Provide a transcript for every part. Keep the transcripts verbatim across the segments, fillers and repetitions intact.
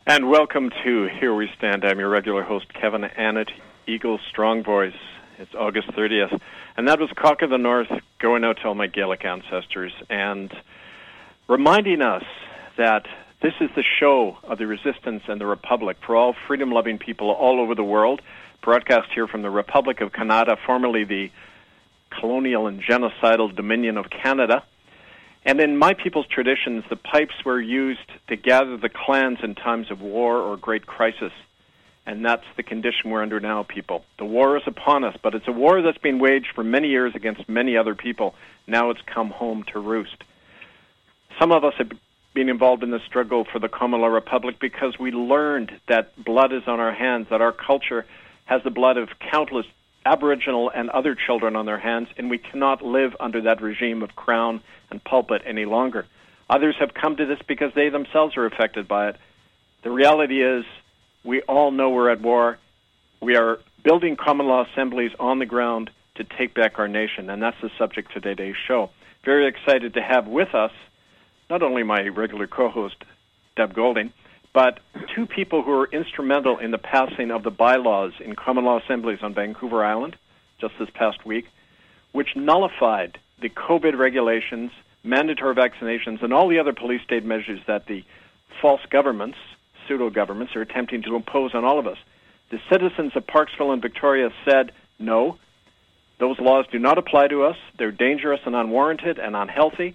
And welcome to Here We Stand. I'm your regular host, Kevin Annett, Eagle Strong Voice. It's August thirtieth. And that was Cock of the North going out to all my Gaelic ancestors and reminding us that this is the show of the resistance and the Republic for all freedom-loving people all over the world, broadcast here from the Republic of Canada, formerly the colonial and genocidal Dominion of Canada. And in my people's traditions, the pipes were used to gather the clans in times of war or great crisis. And that's the condition we're under now, people. The war is upon us, but it's a war that's been waged for many years against many other people. Now it's come home to roost. Some of us have been involved in the struggle for the Common Law Republic because we learned that blood is on our hands, that our culture has the blood of countless Aboriginal and other children on their hands, and we cannot live under that regime of crown and pulpit any longer. Others have come to this because they themselves are affected by it. The reality is we all know we're at war. We are building common law assemblies on the ground to take back our nation, and that's the subject of today's show. Very excited to have with us not only my regular co-host, Deb Golding, but two people who were instrumental in the passing of the bylaws in common law assemblies on Vancouver Island just this past week, which nullified the COVID regulations, mandatory vaccinations, and all the other police state measures that the false governments, pseudo-governments, are attempting to impose on all of us. The citizens of Parksville and Victoria said, no, those laws do not apply to us. They're dangerous and unwarranted and unhealthy.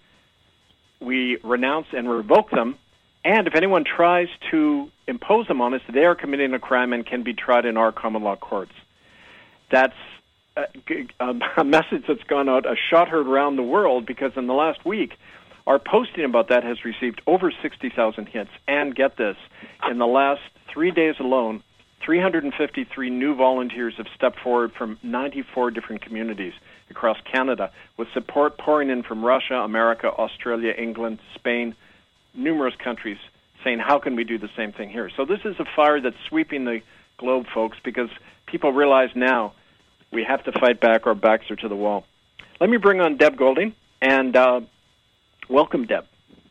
We renounce and revoke them. And if anyone tries to impose them on us, they are committing a crime and can be tried in our common law courts. That's a, a message that's gone out, a shot heard around the world, because in the last week, our posting about that has received over sixty thousand hits. And get this, in the last three days alone, three hundred fifty-three new volunteers have stepped forward from ninety-four different communities across Canada, with support pouring in from Russia, America, Australia, England, Spain, numerous countries, saying, how can we do the same thing here? So this is a fire that's sweeping the globe, folks, because people realize now we have to fight back. Our backs are to the wall. Let me bring on Deb Golding, and uh, welcome, Deb.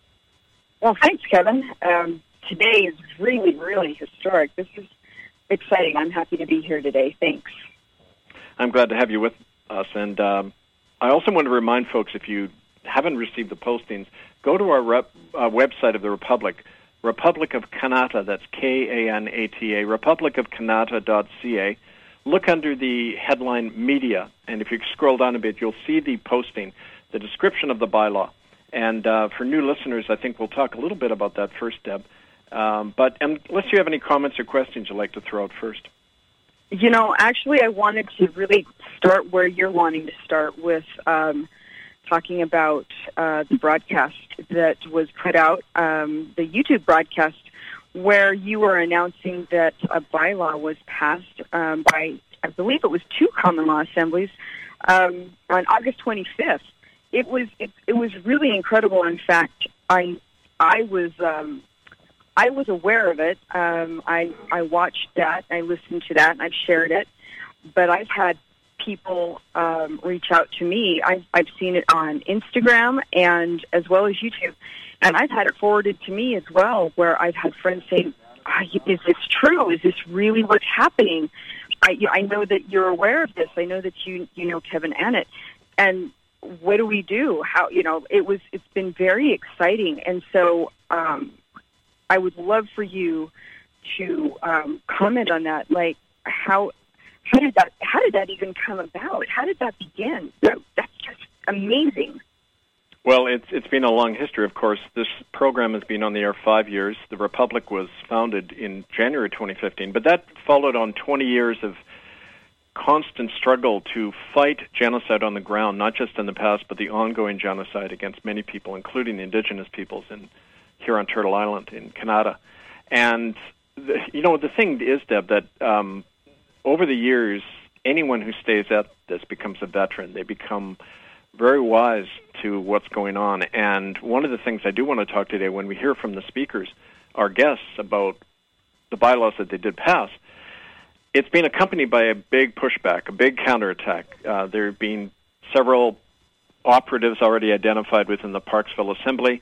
Well, thanks, Kevin. Um, today is really, really historic. This is exciting. I'm happy to be here today. Thanks. I'm glad to have you with us, and um, I also want to remind folks, if you haven't received the postings, go to our rep, uh, website of the Republic, Republic of Kanata, that's K A N A T A, republic of kanata dot c a. Look under the headline Media, and if you scroll down a bit, you'll see the posting, the description of the bylaw. And uh, for new listeners, I think we'll talk a little bit about that first, Deb. Um, but unless you have any comments or questions you'd like to throw out first. You know, actually, I wanted to really start where you're wanting to start with um, talking about uh, the broadcast that was put out, um, the YouTube broadcast, where you were announcing that a bylaw was passed um, by, I believe it was two common law assemblies, um, on August twenty-fifth. It was it, it was really incredible. In fact, I I was um, I was aware of it. Um, I I watched that, I listened to that, and I've shared it. But I've had people um, reach out to me. I've, I've seen it on Instagram and as well as YouTube, and I've had it forwarded to me as well, where I've had friends say, oh, is this true? Is this really what's happening? I, I know that you're aware of this. I know that you you know Kevin Annett. And what do we do? How, you know, it was, it's been very exciting. And so um, I would love for you to um, comment on that. Like, how, How did that? How did that even come about? How did that begin? That, that's just amazing. Well, it's it's been a long history. Of course, this program has been on the air five years. The Republic was founded in January twenty fifteen, but that followed on twenty years of constant struggle to fight genocide on the ground, not just in the past, but the ongoing genocide against many people, including the Indigenous peoples in here on Turtle Island in Canada. And the, you know, the thing is, Deb, that um, over the years, anyone who stays at this becomes a veteran. They become very wise to what's going on. And one of the things I do want to talk today, when we hear from the speakers, our guests, about the bylaws that they did pass, it's been accompanied by a big pushback, a big counterattack. Uh, there have been several operatives already identified within the Parksville Assembly.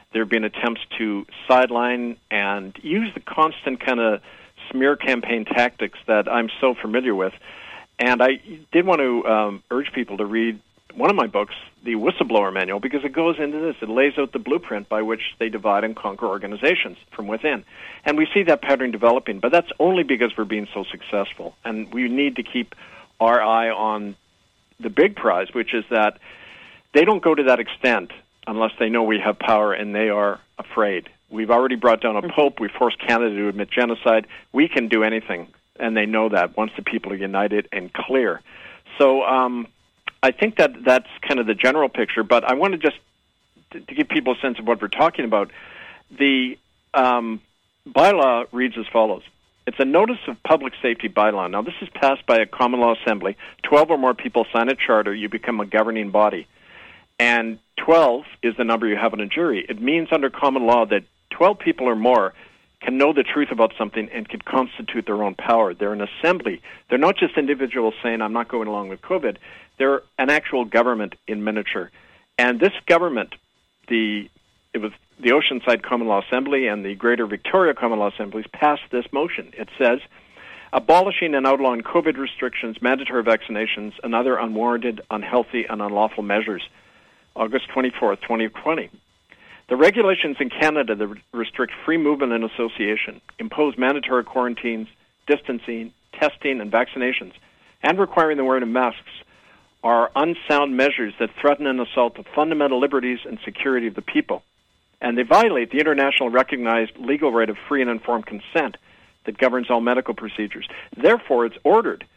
There have been attempts to sideline and use the constant kind of smear campaign tactics that I'm so familiar with. And I did want to um, urge people to read one of my books, The Whistleblower Manual, because it goes into this. It lays out the blueprint by which they divide and conquer organizations from within. And we see that pattern developing, but that's only because we're being so successful. And we need to keep our eye on the big prize, which is that they don't go to that extent unless they know we have power and they are afraid. We've already brought down a pope. We forced Canada to admit genocide. We can do anything, and they know that once the people are united and clear. So um, I think that that's kind of the general picture, but I want to just to, to give people a sense of what we're talking about. The um, bylaw reads as follows. It's a notice of public safety bylaw. Now, this is passed by a common law assembly. Twelve or more people sign a charter. You become a governing body. And twelve is the number you have in a jury. It means under common law that twelve people or more can know the truth about something and can constitute their own power. They're an assembly. They're not just individuals saying, I'm not going along with COVID. They're an actual government in miniature. And this government, the it was the Oceanside Common Law Assembly and the Greater Victoria Common Law Assemblies passed this motion. It says, abolishing and outlawing COVID restrictions, mandatory vaccinations, and other unwarranted, unhealthy, and unlawful measures. August twenty-fourth, twenty twenty. The regulations in Canada that restrict free movement and association, impose mandatory quarantines, distancing, testing, and vaccinations, and requiring the wearing of masks are unsound measures that threaten and assault the fundamental liberties and security of the people. And they violate the international recognized legal right of free and informed consent that governs all medical procedures. Therefore, it's ordered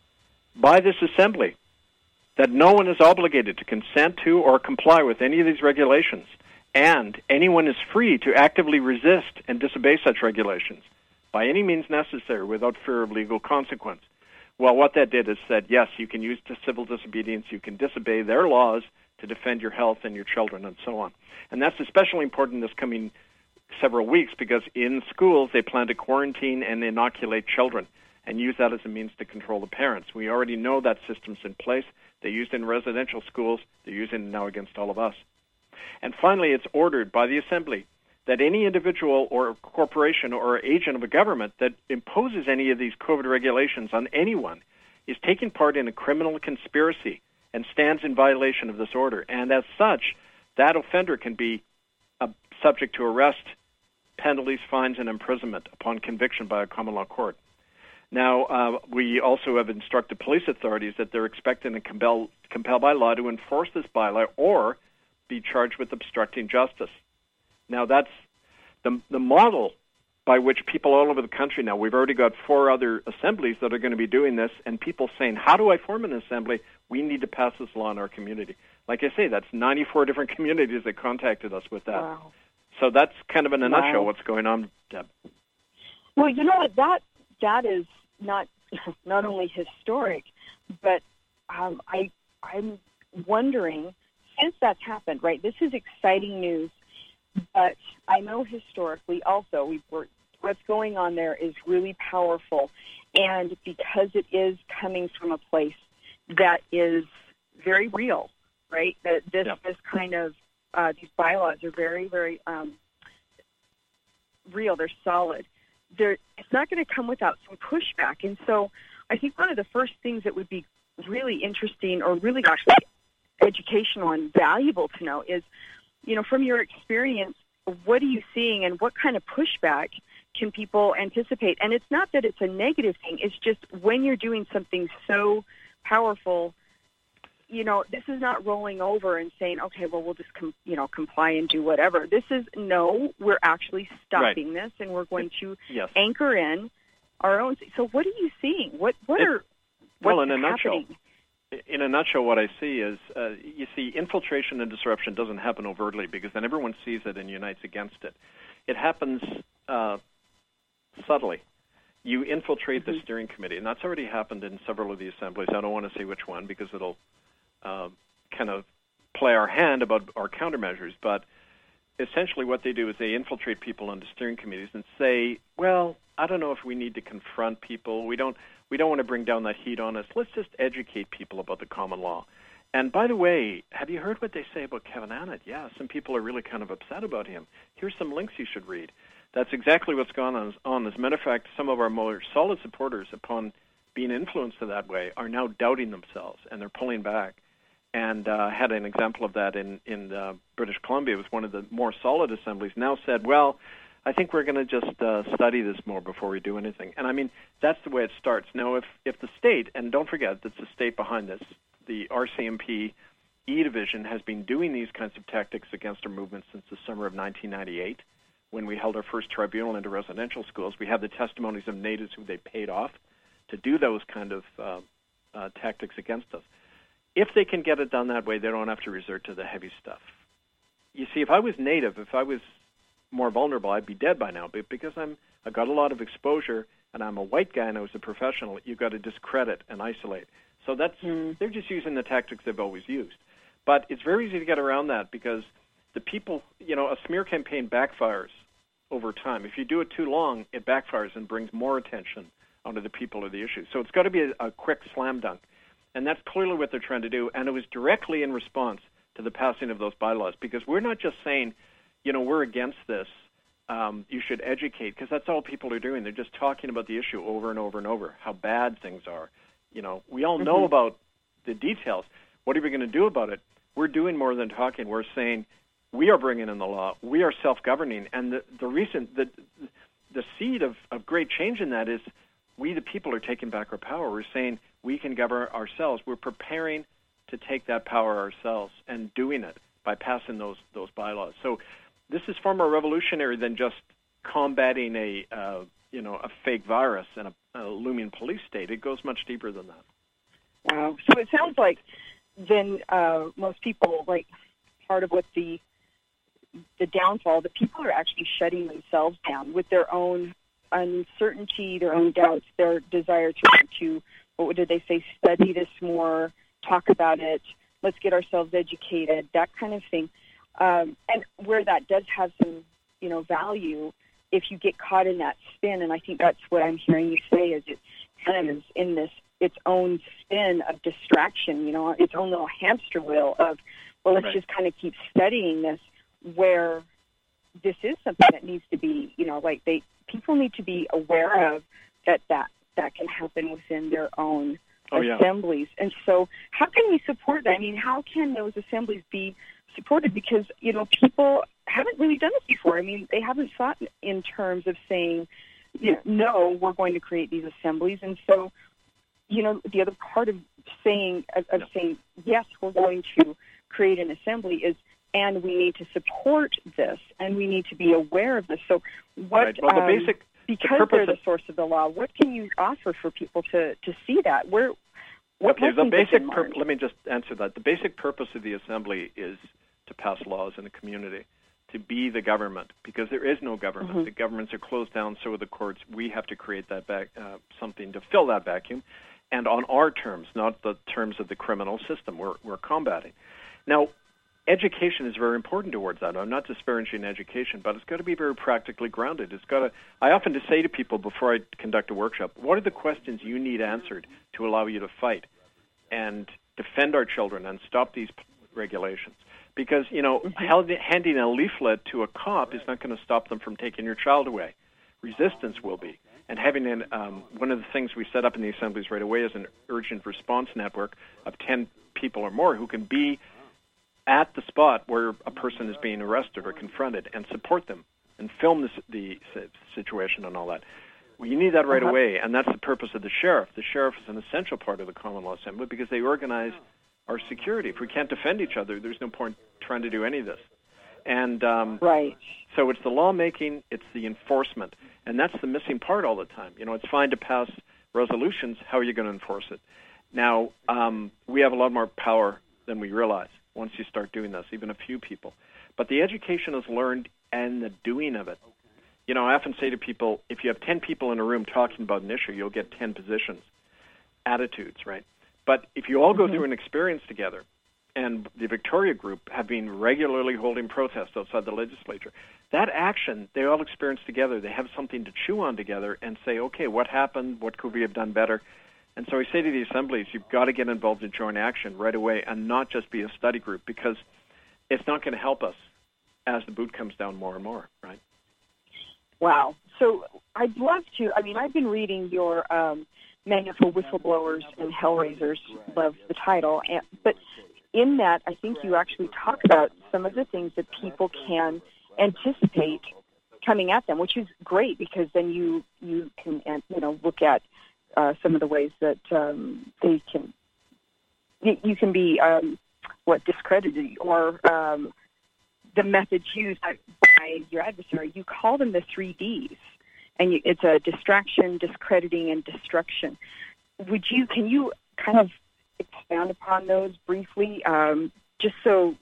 by this assembly that no one is obligated to consent to or comply with any of these regulations, and anyone is free to actively resist and disobey such regulations by any means necessary without fear of legal consequence. Well, what that did is said, yes, you can use civil disobedience, you can disobey their laws to defend your health and your children and so on. And that's especially important this coming several weeks because in schools they plan to quarantine and inoculate children and use that as a means to control the parents. We already know that system's in place. They used it in residential schools. They're using it now against all of us. And finally, it's ordered by the Assembly that any individual or corporation or agent of a government that imposes any of these COVID regulations on anyone is taking part in a criminal conspiracy and stands in violation of this order. And as such, that offender can be uh, subject to arrest, penalties, fines, and imprisonment upon conviction by a common law court. Now, uh, we also have instructed police authorities that they're expected and compelled compel by law to enforce this bylaw or be charged with obstructing justice. Now, that's the the model by which people all over the country now, we've already got four other assemblies that are going to be doing this, and people saying, how do I form an assembly? We need to pass this law in our community. Like I say, that's ninety-four different communities that contacted us with that. Wow. So that's kind of in a Wow. nutshell what's going on, Deb. Well, you know what, that that is not not only historic, but um, I I'm wondering, since that's happened, right? This is exciting news, but I know historically also we've worked, what's going on there is really powerful, and because it is coming from a place that is very real, right? That this yeah. this kind of uh, these bylaws are very very um, real. They're solid. They're, it's not going to come without some pushback, and so I think one of the first things that would be really interesting or really actually educational and valuable to know is, you know, from your experience, what are you seeing and what kind of pushback can people anticipate? And it's not that it's a negative thing. It's just when you're doing something so powerful, you know, this is not rolling over and saying, okay, well, we'll just, com- you know, comply and do whatever. This is, no, we're actually stopping right. this, and we're going to yes. anchor in our own. So what are you seeing? What, what it, are, well, what's in a happening? Nutshell, in a nutshell, what I see is, uh, you see, infiltration and disruption doesn't happen overtly because then everyone sees it and unites against it. It happens uh, subtly. You infiltrate mm-hmm. the steering committee, and that's already happened in several of the assemblies. I don't want to say which one because it'll uh, kind of play our hand about our countermeasures, but essentially what they do is they infiltrate people onto steering committees and say, well, I don't know if we need to confront people. We don't we don't want to bring down that heat on us. Let's just educate people about the common law. And by the way, have you heard what they say about Kevin Annett? Yeah, some people are really kind of upset about him. Here's some links you should read. That's exactly what's gone on. As a matter of fact, some of our more solid supporters, upon being influenced in that way, are now doubting themselves, and they're pulling back. And uh, had an example of that in, in uh, British Columbia. It was one of the more solid assemblies. Now said, well, I think we're going to just uh, study this more before we do anything. And I mean, that's the way it starts. Now, if, if the state, and don't forget that's the state behind this, the R C M P E Division has been doing these kinds of tactics against our movement since the summer of nineteen ninety-eight, when we held our first tribunal into residential schools. We have the testimonies of natives who they paid off to do those kind of uh, uh, tactics against us. If they can get it done that way, they don't have to resort to the heavy stuff. You see, if I was native, if I was more vulnerable, I'd be dead by now. But because I'm, I got a lot of exposure, and I'm a white guy and I was a professional, you've got to discredit and isolate. So that's mm. they're just using the tactics they've always used. But it's very easy to get around that because the people, you know, a smear campaign backfires over time. If you do it too long, it backfires and brings more attention onto the people or the issue. So it's got to be a, a quick slam dunk. And that's clearly what they're trying to do. And it was directly in response to the passing of those bylaws, because we're not just saying, you know, we're against this, um, you should educate, because that's all people are doing. They're just talking about the issue over and over and over, how bad things are. You know, we all know mm-hmm. about the details. What are we going to do about it? We're doing more than talking. We're saying we are bringing in the law. We are self-governing. And the, the recent, the, the seed of, of great change in that is we, the people, are taking back our power. We're saying we can govern ourselves. We're preparing to take that power ourselves and doing it by passing those those bylaws. So this is far more revolutionary than just combating a uh, you know a fake virus and a, a looming police state. It goes much deeper than that. Wow. So it sounds like then uh, most people, like part of what the the downfall, the people are actually shutting themselves down with their own uncertainty, their own doubts, their desire to to what did they say? Study this more, talk about it. Let's get ourselves educated. That kind of thing. Um, and where that does have some, you know, value, if you get caught in that spin, and I think that's what I'm hearing you say, is it kind of is in this its own spin of distraction, you know, its own little hamster wheel of, well, let's right. just kind of keep studying this, where this is something that needs to be, you know, like they people need to be aware of that that, that can happen within their own oh, assemblies. Yeah. And so how can we support that? I mean, how can those assemblies be supported? Because, you know, people haven't really done this before. I mean, they haven't thought in terms of saying, you know, no, we're going to create these assemblies. And so, you know, the other part of saying, of, of no. saying, yes, we're going to create an assembly is, and we need to support this, and we need to be aware of this. So what, right. well, the um, basic, because the they're the source of the law, what can you offer for people to, to see that? Where, what okay, the basic pur- let me just answer that. The basic purpose of the assembly is to pass laws in the community, to be the government, because there is no government. Mm-hmm. The governments are closed down, so are the courts. We have to create that back, uh, something to fill that vacuum, and on our terms, not the terms of the criminal system we're, we're combating. Now, education is very important towards that. I'm not disparaging education, but it's got to be very practically grounded. It's got to. I often just say to people before I conduct a workshop, what are the questions you need answered to allow you to fight and defend our children and stop these regulations? Because, you know, mm-hmm. handing a leaflet to a cop is not going to stop them from taking your child away. Resistance will be. And having an, um, one of the things we set up in the assemblies right away is an urgent response network of ten people or more who can be at the spot where a person is being arrested or confronted and support them and film this, the situation and all that. Well, you need that right uh-huh. away, and that's the purpose of the sheriff. The sheriff is an essential part of the Common Law Assembly because they organize our security. If we can't defend each other, there's no point trying to do any of this. And um, right. so it's the lawmaking, it's the enforcement, and that's the missing part all the time. You know, it's fine to pass resolutions. How are you going to enforce it? Now, um, we have a lot more power than we realize once you start doing this, even a few people. But the education is learned and the doing of it. You know, I often say to people, if you have ten people in a room talking about an issue, you'll get ten positions, attitudes, right? But if you all go mm-hmm. through an experience together, and the Victoria Group have been regularly holding protests outside the legislature, that action, they all experience together. They have something to chew on together and say, okay, what happened? What could we have done better? And so I say to the assemblies, you've got to get involved in joint action right away and not just be a study group, because it's not going to help us as the boot comes down more and more, right? Wow. So I'd love to, I mean, I've been reading your um, Manual for Whistleblowers and Hellraisers, love the title, and, but in that, I think you actually talk about some of the things that people can anticipate coming at them, which is great, because then you, you can, you know, look at uh, some of the ways that um, they can, you, you can be, um, what, discredited, or um, the methods used by your adversary. You call them the three Ds, and you, it's a distraction, discrediting, and destruction. Would you, can you kind of expand upon those briefly, um, just so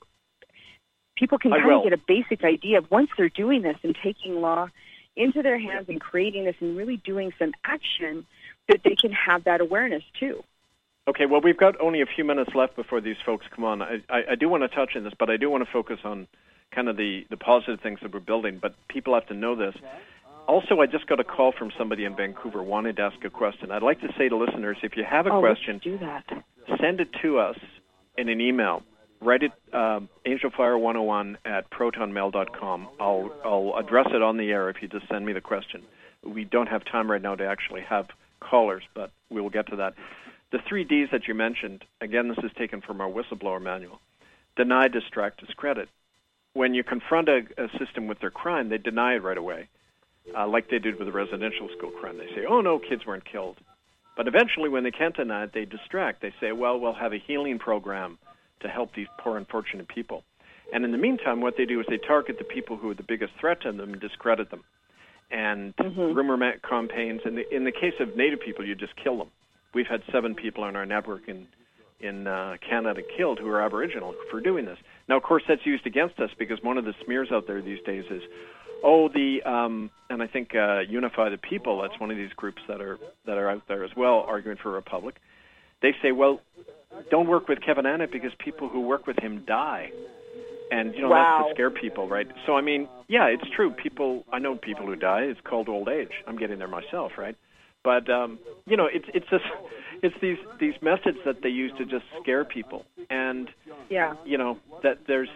people can kind of get a basic idea of, once they're doing this and taking law into their hands and creating this and really doing some action, that they can have that awareness too. Okay, well, we've got only a few minutes left before these folks come on. I, I, I do want to touch on this, but I do want to focus on kind of the, the positive things that we're building, but people have to know this. Also, I just got a call from somebody in Vancouver wanted to ask a question. I'd like to say to listeners, if you have a oh, question, do that. Send it to us in an email. Write it um, angelfire one oh one at protonmail dot com. I'll, I'll address it on the air if you just send me the question. We don't have time right now to actually have callers, but we will get to that. The three Ds that you mentioned, again, this is taken from our whistleblower manual. Deny, distract, discredit. When you confront a, a system with their crime, they deny it right away, uh, like they did with the residential school crime. They say, oh, no, kids weren't killed. But eventually, when they can't deny it, they distract. They say, well, we'll have a healing program to help these poor, unfortunate people. And in the meantime, what they do is they target the people who are the biggest threat to them and discredit them. And mm-hmm. rumor campaigns, in the, in the case of Native people, you just kill them. We've had seven people on our network in in uh, Canada killed who are Aboriginal for doing this. Now, of course, that's used against us, because one of the smears out there these days is, oh, the um, and I think uh, Unify the People. That's one of these groups that are that are out there as well, arguing for a republic. They say, well, don't work with Kevin Annett because people who work with him die, and you know wow. that's to scare people, right? So I mean, yeah, it's true. People, I know people who die. It's called old age. I'm getting there myself, right? But um, you know, it's it's just it's these these methods that they use to just scare people, and yeah, you know that there's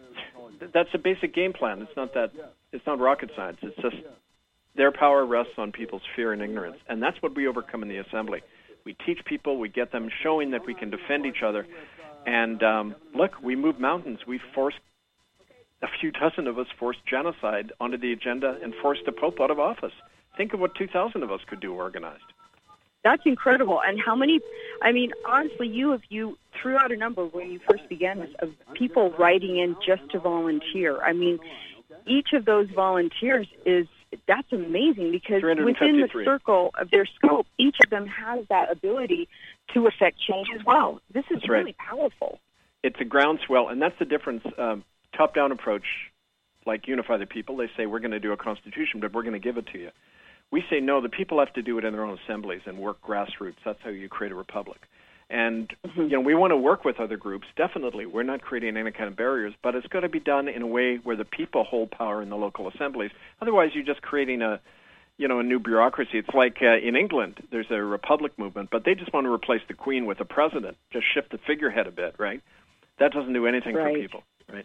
that's a basic game plan. It's not that it's not rocket science. It's just their power rests on people's fear and ignorance, and that's what we overcome in the assembly. We teach people, we get them showing that we can defend each other, and um, look, we move mountains. We forced a few dozen of us forced genocide onto the agenda and forced the Pope out of office. Think of what two thousand of us could do organized. That's incredible. And how many, I mean, honestly, you, if you threw out a number when you first began this of people writing in just to volunteer. I mean, each of those volunteers is, that's amazing, because within the circle of their scope, each of them has that ability to affect change as well. This is that's really right. powerful. It's a groundswell, and that's the difference. Um, top-down approach, like Unify the People, they say we're going to do a constitution, but we're going to give it to you. We say, no, the people have to do it in their own assemblies and work grassroots. That's how you create a republic. And, mm-hmm. you know, we want to work with other groups, definitely. We're not creating any kind of barriers, but it's got to be done in a way where the people hold power in the local assemblies. Otherwise, you're just creating a, you know, a new bureaucracy. It's like uh, in England, there's a republic movement, but they just want to replace the Queen with a president, just shift the figurehead a bit, right? That doesn't do anything right. for people, right?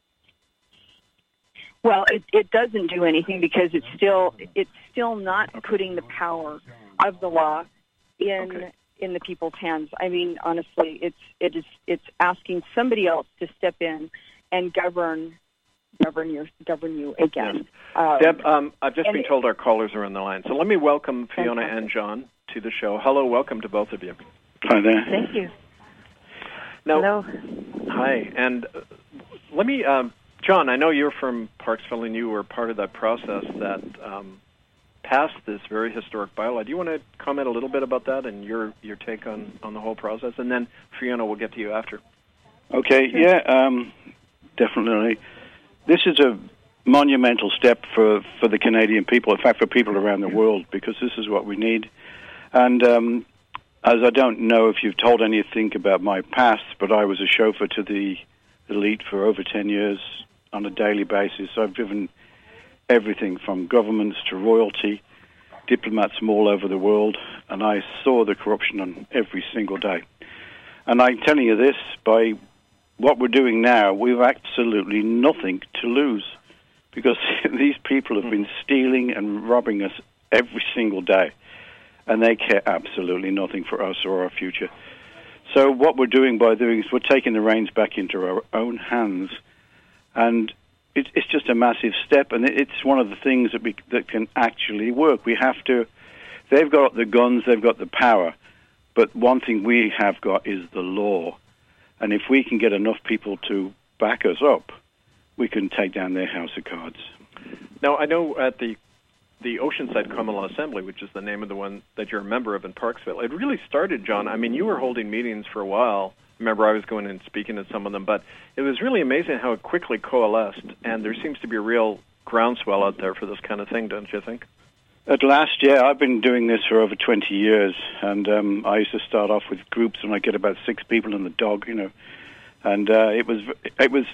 Well, it, it doesn't do anything, because it's still it's still not okay. putting the power of the law in okay. in the people's hands. I mean, honestly, it's it is it's asking somebody else to step in and govern govern your govern you again. Yes. Um, Deb, um, I've just been told our callers are on the line, so let me welcome Fiona fantastic. and John to the show. Hello, welcome to both of you. Hi there. Thank you. Now, Hello. Hi, and uh, let me. Um, John, I know you're from Parksville, and you were part of that process that um, passed this very historic bylaw. Do you want to comment a little bit about that and your your take on, on the whole process? And then, Fiona, we'll get to you after. Okay, sure. yeah, um, definitely. This is a monumental step for, for the Canadian people, in fact, for people around the world, because this is what we need. And um, as I don't know if you've told anything about my past, but I was a chauffeur to the elite for over ten years on a daily basis. I've driven everything from governments to royalty, diplomats from all over the world, and I saw the corruption on every single day. And I'm telling you this, by what we're doing now, we've absolutely nothing to lose, because these people have been stealing and robbing us every single day, and they care absolutely nothing for us or our future. So what we're doing by doing is we're taking the reins back into our own hands, and it, it's just a massive step, and it's one of the things that we, that can actually work. We have to, they've got the guns, they've got the power, but one thing we have got is the law. And if we can get enough people to back us up, we can take down their house of cards. Now, I know at the the Oceanside Common Law Assembly, which is the name of the one that you're a member of in Parksville, it really started, John. I mean, you were holding meetings for a while. Remember, I was going and speaking at some of them, but it was really amazing how it quickly coalesced, and there seems to be a real groundswell out there for this kind of thing, don't you think? At last, yeah, I've been doing this for over twenty years, and um, I used to start off with groups, and I get about six people and the dog, you know, and uh, it was, it was,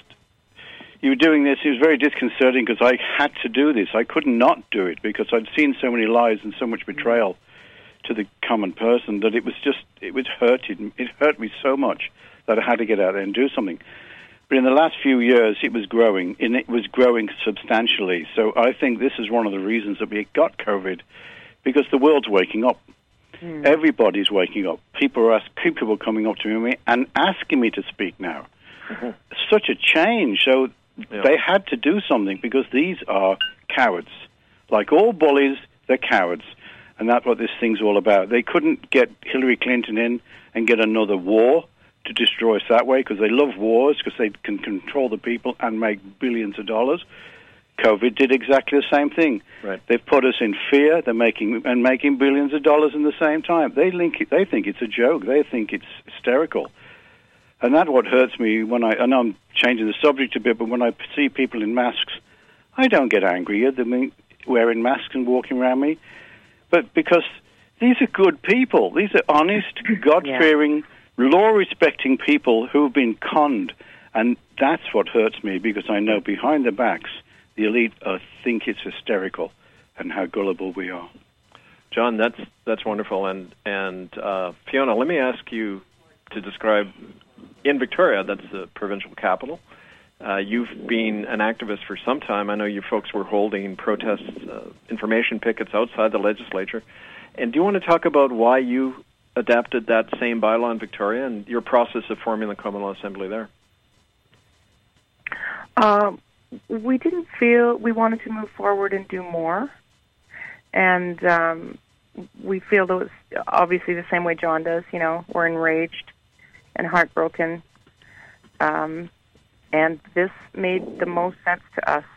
you were doing this, it was very disconcerting because I had to do this. I could not do it because I'd seen so many lies and so much betrayal to the common person that it was just, it was hurted, it hurt me so much that I had to get out there and do something. But in the last few years, it was growing, and it was growing substantially. So I think this is one of the reasons that we got COVID, because the world's waking up. Mm. Everybody's waking up. People are ask, people are coming up to me and asking me to speak now. Mm-hmm. Such a change. So yeah. They had to do something, because these are cowards. Like all bullies, they're cowards. And that's what this thing's all about. They couldn't get Hillary Clinton in and get another war to destroy us that way, because they love wars, because they can control the people and make billions of dollars. COVID did exactly the same thing. Right. They've put us in fear. They're making and making billions of dollars in the same time. They link it, they think it's a joke. They think it's hysterical, and that's what hurts me when I. I know I'm changing the subject a bit, but when I see people in masks, I don't get angry at them wearing masks and walking around me, but because these are good people. These are honest, God-fearing, yeah. law-respecting people who have been conned, and that's what hurts me, because I know behind their backs, the elite uh, think it's hysterical and how gullible we are. John, that's that's wonderful. And, and uh, Fiona, let me ask you to describe, in Victoria, that's the provincial capital, uh, you've been an activist for some time. I know you folks were holding protests, uh, information pickets outside the legislature. And do you want to talk about why you adapted that same bylaw in Victoria and your process of forming the Common Law Assembly there? Um, we didn't feel we wanted to move forward and do more. And um, we feel that it was obviously the same way John does. You know, we're enraged and heartbroken. Um, and this made the most sense to us.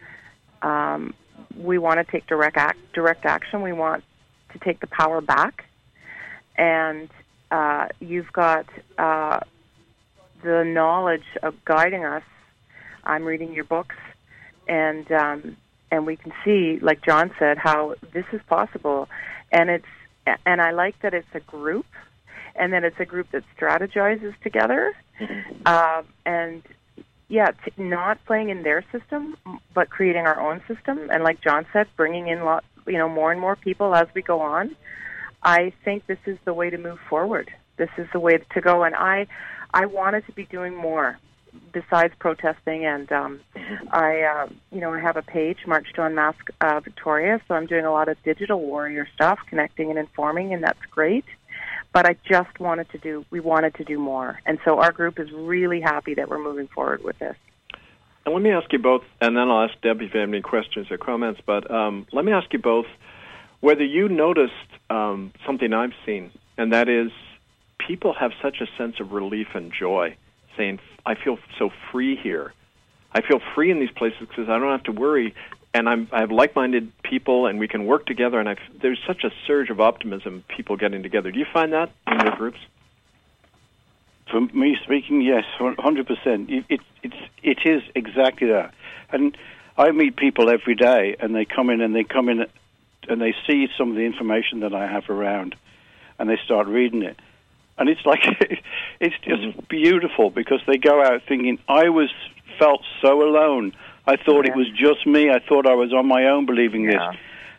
Um, we want to take direct act, direct action. We want to take the power back. And uh, you've got uh, the knowledge of guiding us. I'm reading your books, and um, and we can see, like John said, how this is possible. And it's and I like that it's a group, and that it's a group that strategizes together, uh, and yeah, t- not playing in their system, but creating our own system. And like John said, bringing in lot, you know, more and more people as we go on. I think this is the way to move forward. This is the way to go. And I, I wanted to be doing more besides protesting. And um, I, uh, you know, I have a page, March to Unmask uh, Victoria. So I'm doing a lot of digital warrior stuff, connecting and informing, and that's great. But I just wanted to do, we wanted to do more. And so our group is really happy that we're moving forward with this. And let me ask you both, and then I'll ask Debbie if you have any questions or comments, but um, let me ask you both whether you noticed um, something I've seen, and that is people have such a sense of relief and joy, saying, I feel so free here. I feel free in these places because I don't have to worry, and I'm, I have like-minded people, and we can work together, and I've, there's such a surge of optimism, people getting together. Do you find that in your groups? For me speaking, yes, one hundred percent. It, it, it's, it is exactly that. And I meet people every day, and they come in, and they come in, and they see some of the information that I have around, and they start reading it. And it's like, it's just mm-hmm. beautiful, because they go out thinking, I was felt so alone. I thought yeah. it was just me. I thought I was on my own believing yeah. this.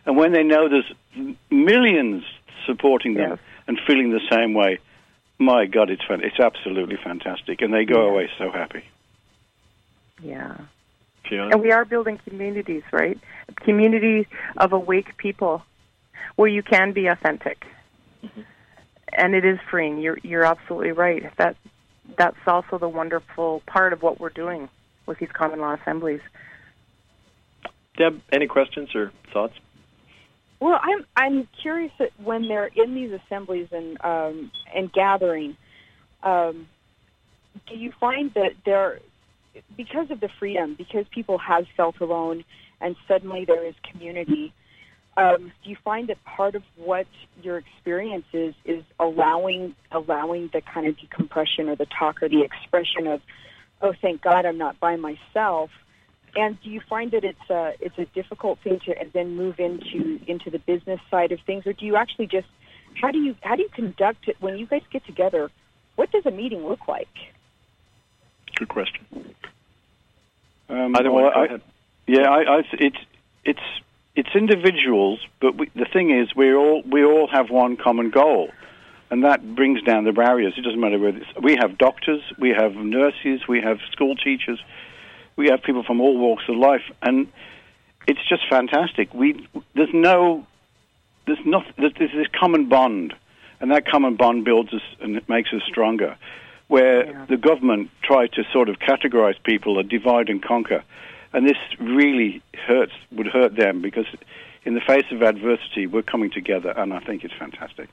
And when they know there's millions supporting them yes. and feeling the same way, my God, it's fun. It's absolutely fantastic. And they go yeah. away so happy. Yeah. Fiona? And we are building communities, right? Communities of awake people where you can be authentic. Mm-hmm. And it is freeing. You're you're absolutely right. That that's also the wonderful part of what we're doing with these common law assemblies. Deb, any questions or thoughts? Well, I'm I'm curious that when they're in these assemblies and um, and gathering, um, do you find that they're, because of the freedom, because people have felt alone and suddenly there is community, um, do you find that part of what your experience is is allowing allowing the kind of decompression or the talk or the expression of, oh, thank God I'm not by myself? And do you find that it's a it's a difficult thing to then move into into the business side of things, or do you actually just how do you how do you conduct it when you guys get together? What does a meeting look like? Good question. Um, Either well, one, go I, ahead. Yeah, I, I, it's it's it's individuals, but we, the thing is, we all we all have one common goal, and that brings down the barriers. It doesn't matter whether it's, we have doctors, we have nurses, we have school teachers. We have people from all walks of life, and it's just fantastic. We there's no there's not there's this common bond, and that common bond builds us and it makes us stronger. Where Yeah. the government tried to sort of categorize people and divide and conquer, and this really hurts would hurt them because in the face of adversity, we're coming together, and I think it's fantastic.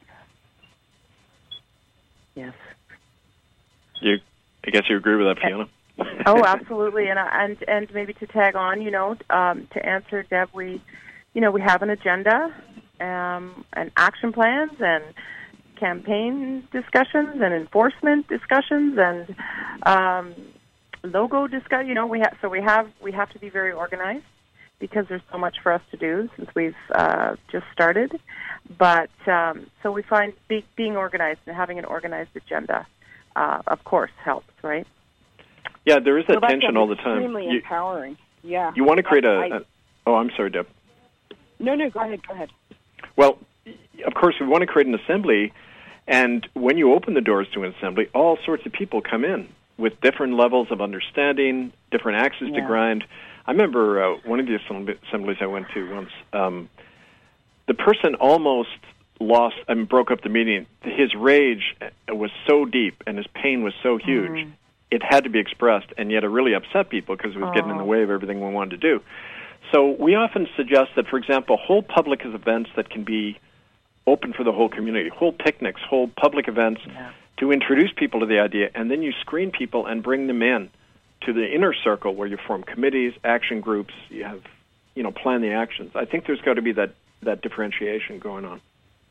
Yes. You, I guess you agree with that, Fiona? Oh, absolutely, and and and maybe to tag on, you know, um, to answer Deb, we, you know, we have an agenda, um, and action plans, and campaign discussions, and enforcement discussions, and um, logo discuss. You know, we have so we have we have to be very organized because there's so much for us to do since we've uh, just started. But um, so we find be, being organized and having an organized agenda, uh, of course, helps, right? Yeah, there is that So that tension sounds all the time. Extremely You, empowering. Yeah. you want to create a, I, a... Oh, I'm sorry, Deb. No, no, go ahead, go ahead. Well, of course, we want to create an assembly, and when you open the doors to an assembly, all sorts of people come in with different levels of understanding, different axes Yeah. to grind. I remember uh, one of the assemblies I went to once, um, the person almost lost, I mean, broke up the meeting. His rage was so deep and his pain was so huge. Mm. It had to be expressed, and yet it really upset people because it was oh. getting in the way of everything we wanted to do. So we often suggest that, for example, whole public events that can be open for the whole community, whole picnics, whole public events yeah. to introduce people to the idea, and then you screen people and bring them in to the inner circle where you form committees, action groups, you have, you know, plan the actions. I think there's got to be that, that differentiation going on.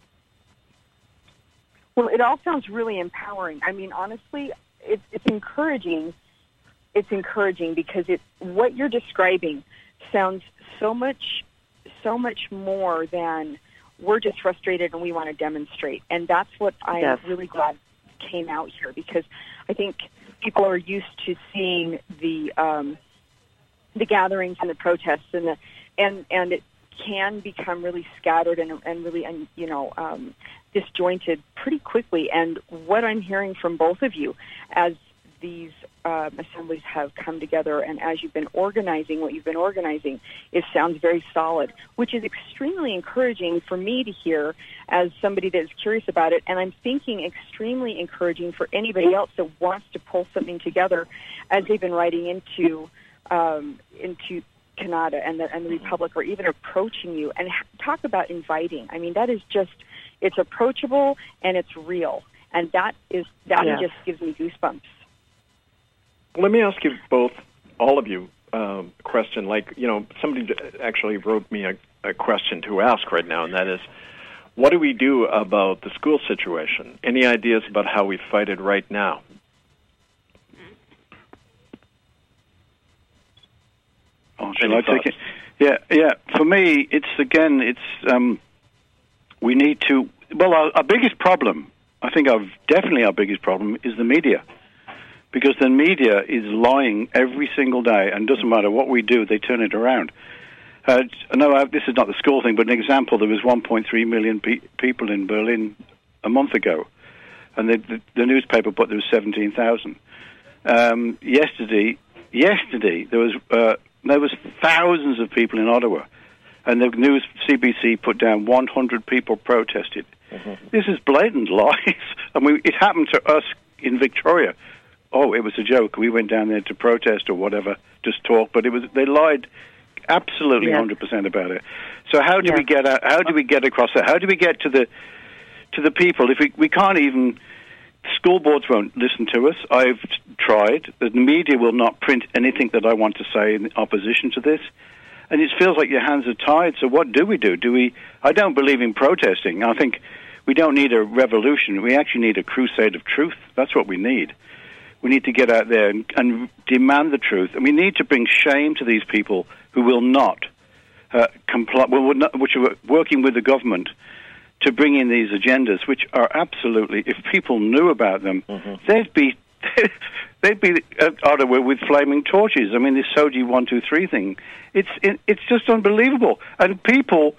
Well, it all sounds really empowering. I mean, honestly, it's, it's encouraging. It's encouraging because it what you're describing sounds so much, so much more than we're just frustrated and we want to demonstrate. And that's what I'm yes. really glad came out here, because I think people are used to seeing the um, the gatherings and the protests and the and and it can become really scattered and and really and you know um, disjointed pretty quickly. And what I'm hearing from both of you as these uh, assemblies have come together and as you've been organizing what you've been organizing, it sounds very solid, which is extremely encouraging for me to hear as somebody that is curious about it. And I'm thinking extremely encouraging for anybody else that wants to pull something together as they've been writing into um, into Canada and the, and the Republic, or even approaching you and talk about inviting. I mean, that is just, it's approachable and it's real. And that is, that yeah. just gives me goosebumps. Let me ask you both, all of you, um, a question. Like, you know, somebody actually wrote me a, a question to ask right now, and that is, what do we do about the school situation? Any ideas about how we fight it right now? Oh, shall I take it? Yeah, yeah. For me, it's, again, it's, um, we need to, well, our, our biggest problem, I think our, definitely our biggest problem is the media. Because the media is lying every single day, and doesn't matter what we do, they turn it around. Uh, no, uh, this is not the school thing, but an example. There was one point three million pe- people in Berlin a month ago, and the, the, the newspaper put there was seventeen thousand. Um, yesterday, yesterday there was uh, there was thousands of people in Ottawa, and the news C B C put down one hundred people protested. Mm-hmm. This is blatant lies. I mean, it happened to us in Victoria. Oh, it was a joke. We went down there to protest or whatever, just talk, but it was they lied absolutely yes. one hundred percent about it. So how do yes. we get out, how do we get across that? How do we get to the to the people? If we we can't even, school boards won't listen to us. I've tried. The media will not print anything that I want to say in opposition to this. And it feels like your hands are tied. So what do we do? Do we? I don't believe in protesting. I think we don't need a revolution. We actually need a crusade of truth. That's what we need. We need to get out there and, and demand the truth. And we need to bring shame to these people who will not uh, comply, well, not, which are working with the government to bring in these agendas, which are absolutely, if people knew about them, mm-hmm. they'd be they'd be at Ottawa with flaming torches. I mean, this Soji one two three thing, it's it, it's just unbelievable. And people,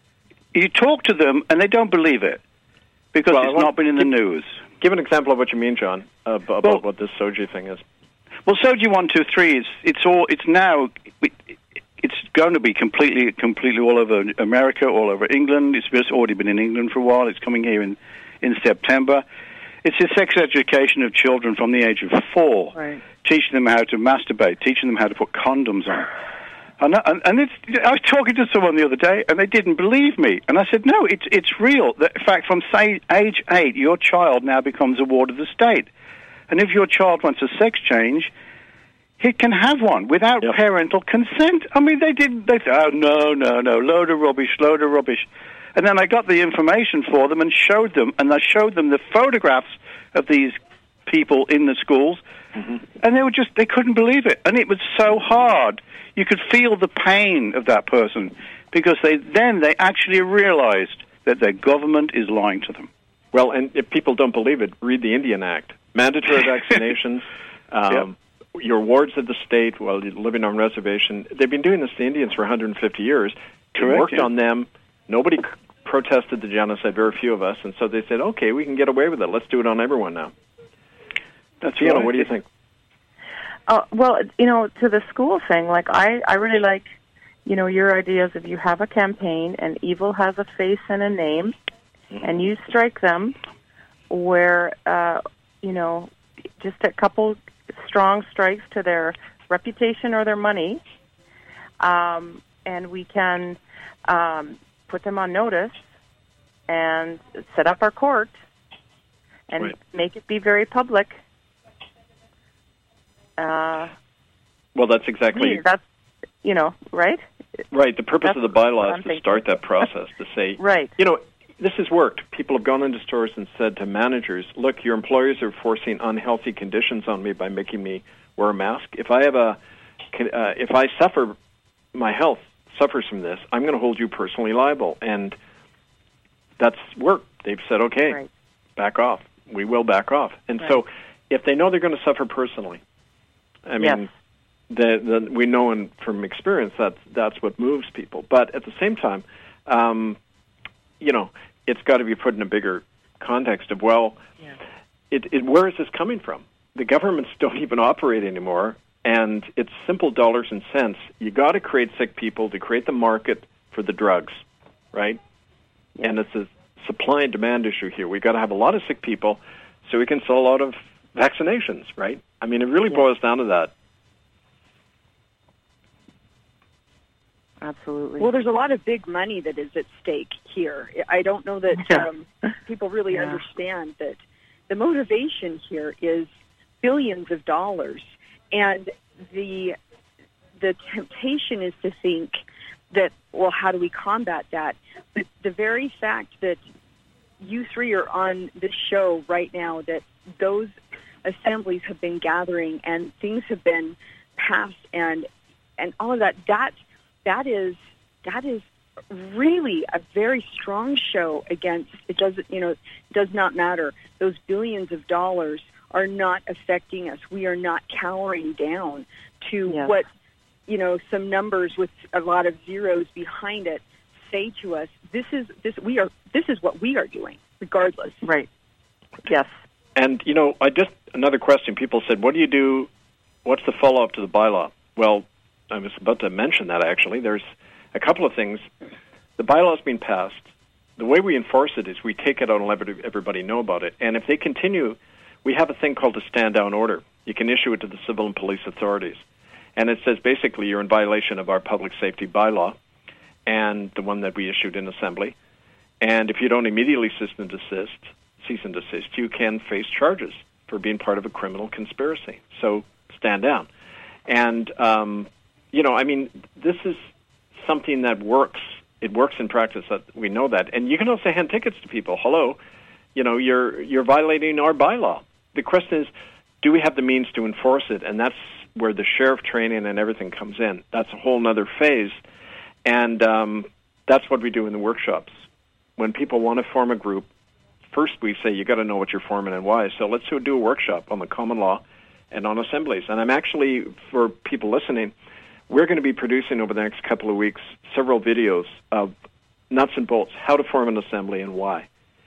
you talk to them and they don't believe it because well, it's not been in the news. Give an example of what you mean, John, uh, about well, what this Soji thing is. Well, Soji one two three is it's all it's now it, it's going to be completely completely all over America, all over England. It's just already been in England for a while. It's coming here in in September. It's a sex education of children from the age of four, right. teaching them how to masturbate, teaching them how to put condoms on. And, and, and it's, I was talking to someone the other day, and they didn't believe me. And I said, no, it's it's real. In fact, from say, age eight, your child now becomes a ward of the state. And if your child wants a sex change, he can have one without yep. parental consent. I mean, they didn't. They said, oh, no, no, no, load of rubbish, load of rubbish. And then I got the information for them and showed them, and I showed them the photographs of these people in the schools, mm-hmm. and they were just, they couldn't believe it. And it was so hard. You could feel the pain of that person because they then they actually realized that their government is lying to them. Well, and if people don't believe it, read the Indian Act. Mandatory vaccinations, um, yep. your wards of the state while you're living on reservation. They've been doing this to Indians for one hundred fifty years. Correct, they worked yeah. on them. Nobody c- protested the genocide, very few of us, and so they said, okay, we can get away with it. Let's do it on everyone now. That's Fiona, right. what do you think? Uh, well, you know, to the school thing, like, I, I really like, you know, your ideas of you have a campaign and evil has a face and a name, mm-hmm. and you strike them where, uh, you know, just a couple strong strikes to their reputation or their money, um, and we can um, put them on notice and set up our court and right. make it be very public. Uh, well, that's exactly... That's, you know, right? Right. The purpose that's of the bylaw is to thinking. start that process, to say, right. you know, this has worked. People have gone into stores and said to managers, look, your employers are forcing unhealthy conditions on me by making me wear a mask. If I have a, uh, if I suffer, my health suffers from this, I'm going to hold you personally liable. And that's worked. They've said, okay, right. back off. We will back off. And right. so if they know they're going to suffer personally, I mean, yes. the, the, we know in, from experience that that's what moves people. But at the same time, um, you know, it's got to be put in a bigger context of, well, yeah. it, it, where is this coming from? The governments don't even operate anymore, and it's simple dollars and cents. You got to create sick people to create the market for the drugs, right? Yeah. And it's a supply and demand issue here. We've got to have a lot of sick people so we can sell a lot of vaccinations, right? I mean, it really yeah. boils down to that. Absolutely. Well, there's a lot of big money that is at stake here. I don't know that yeah. um, people really yeah. understand that the motivation here is billions of dollars, and the the temptation is to think that, well, how do we combat that? But the very fact that you three are on this show right now, that those assemblies have been gathering and things have been passed and and all of that, that that is that is really a very strong show against, it doesn't, you know, it does not matter. Those billions of dollars are not affecting us. We are not cowering down to yes. what, you know, some numbers with a lot of zeros behind it say to us, this is this we are this is what we are doing, regardless. Right. Yes. And, you know, I just, another question. People said, what do you do, what's the follow-up to the bylaw? Well, I was about to mention that, actually. There's a couple of things. The bylaw's been passed. The way we enforce it is we take it out and let everybody know about it. And if they continue, we have a thing called a stand-down order. You can issue it to the civil and police authorities. And it says basically you're in violation of our public safety bylaw and the one that we issued in Assembly. And if you don't immediately cease and desist, cease and desist, you can face charges for being part of a criminal conspiracy. So stand down. And, um, you know, I mean, this is something that works. It works in practice. That we know that. And you can also hand tickets to people. Hello, you know, you're you're violating our bylaw. The question is, do we have the means to enforce it? And that's where the sheriff training and everything comes in. That's a whole other phase. And um, that's what we do in the workshops. When people want to form a group, first we say you got to know what you're forming and why. So let's do a workshop on the common law and on assemblies. And I'm actually, for people listening, we're going to be producing over the next couple of weeks several videos of nuts and bolts, how to form an assembly and why.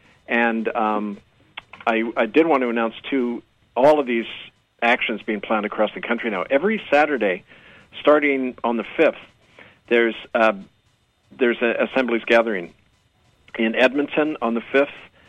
And um, I, I did want to announce, too, all of these actions being planned across the country now. Every Saturday, starting on the fifth, there's uh, there's an assemblies gathering in Edmonton on the fifth,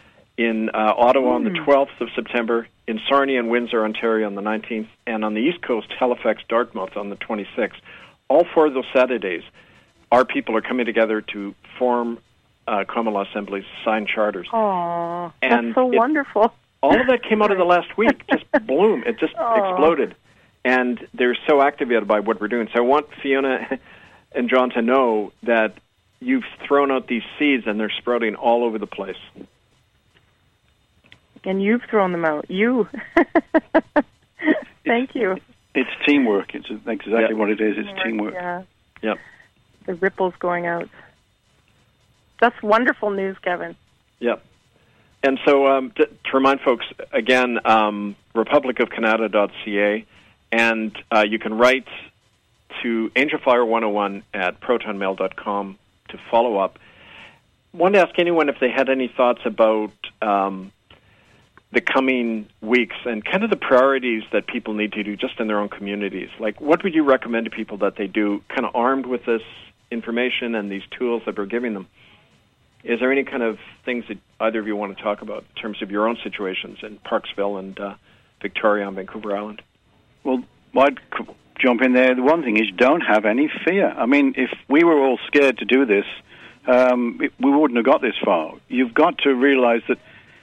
in uh, Ottawa mm. on the twelfth of September, in Sarnia and Windsor, Ontario on the nineteenth, and on the East Coast, Halifax, Dartmouth on the twenty-sixth. All four of those Saturdays, our people are coming together to form uh, common law assemblies, sign charters. Aww, and that's so it, wonderful. All of that came out of the last week, just bloom. It just Aww. exploded. And they're so activated by what we're doing. So I want Fiona and John to know that you've thrown out these seeds and they're sprouting all over the place. And you've thrown them out. You. Thank you. It's teamwork. It's exactly yep. what it is. It's teamwork. teamwork. Yeah. Yep. The ripples going out. That's wonderful news, Kevin. Yep. And so um, to, to remind folks, again, um, republic of canada dot c a, and uh, you can write to angelfire one oh one at proton mail dot com to follow up. I wanted to ask anyone if they had any thoughts about um, the coming weeks and kind of the priorities that people need to do just in their own communities. Like, what would you recommend to people that they do kind of armed with this information and these tools that we're giving them? Is there any kind of things that either of you want to talk about in terms of your own situations in Parksville and uh, Victoria on Vancouver Island? Well, I'd jump in there. The one thing is don't have any fear. I mean, if we were all scared to do this, um, it, we wouldn't have got this far. You've got to realize that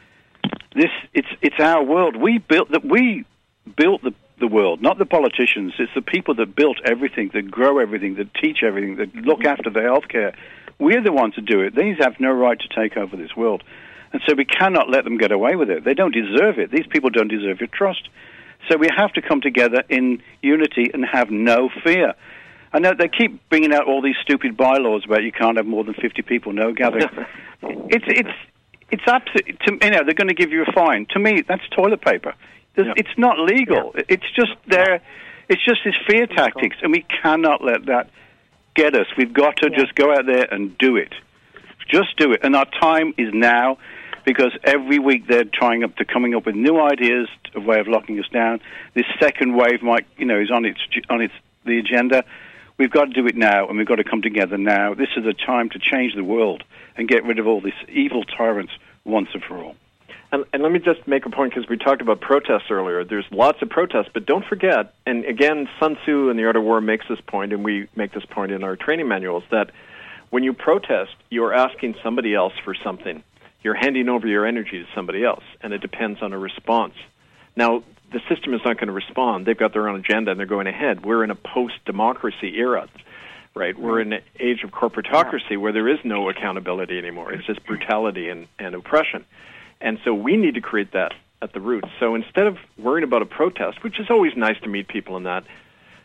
this it's it's our world. We built that we built the the world, not the politicians. It's the people that built everything, that grow everything, that teach everything, that look after the healthcare. We're the ones to do it. These have no right to take over this world. And so we cannot let them get away with it. They don't deserve it. These people don't deserve your trust. So we have to come together in unity and have no fear. I know they keep bringing out all these stupid bylaws about you can't have more than fifty people no gathering. it's it's it's absolutely, you know, they're going to give you a fine. To me, that's toilet paper. Yep. It's not legal. Yep. It's just there. It's just this fear tactics, and we cannot let that get us. We've got to yeah. just go out there and do it. Just do it. And our time is now, because every week they're trying up to coming up with new ideas, a way of locking us down. This second wave might, you know, is on its on its the agenda. We've got to do it now, and we've got to come together now. This is a time to change the world and get rid of all these evil tyrants once and for all. And, and let me just make a point, because we talked about protests earlier. There's lots of protests, but don't forget, and again, Sun Tzu in The Art of War makes this point, and we make this point in our training manuals, that when you protest, you're asking somebody else for something. You're handing over your energy to somebody else, and it depends on a response. Now, the system is not going to respond. They've got their own agenda, and they're going ahead. We're in a post-democracy era, right? We're in an age of corporatocracy where there is no accountability anymore. It's just brutality and, and oppression. And so we need to create that at the roots. So instead of worrying about a protest, which is always nice to meet people in that,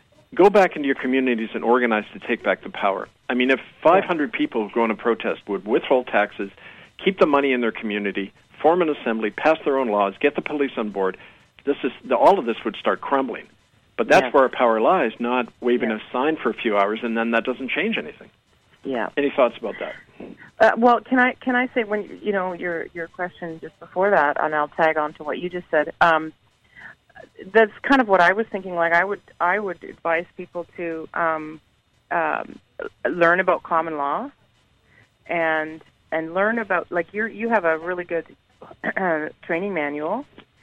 go back into your communities and organize to take back the power. I mean, if five hundred people who go on a protest would withhold taxes, keep the money in their community, form an assembly, pass their own laws, get the police on board, this is all of this would start crumbling. But that's yes. where our power lies, not waving yes. a sign for a few hours and then that doesn't change anything. Yeah. Any thoughts about that? Uh, well, can I can I say when you know your your question just before that, and I'll tag on to what you just said. Um, that's kind of what I was thinking. Like I would I would advise people to um, um, learn about common law and and learn about like you you have a really good uh, training manual.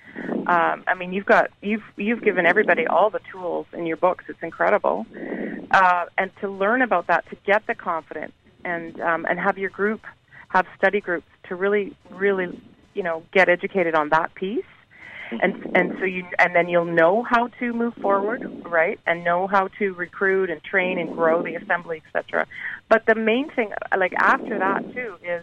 Um, I mean, you've got you've you've given everybody all the tools in your books. It's incredible, uh, and to learn about that, to get the confidence, and um, and have your group, have study groups to really really you know get educated on that piece, and and so you and then you'll know how to move forward, right, and know how to recruit and train and grow the assembly, et cetera. But the main thing, like after that too, is